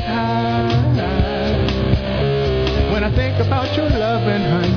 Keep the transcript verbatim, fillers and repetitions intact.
high. When I think about your loving, honey,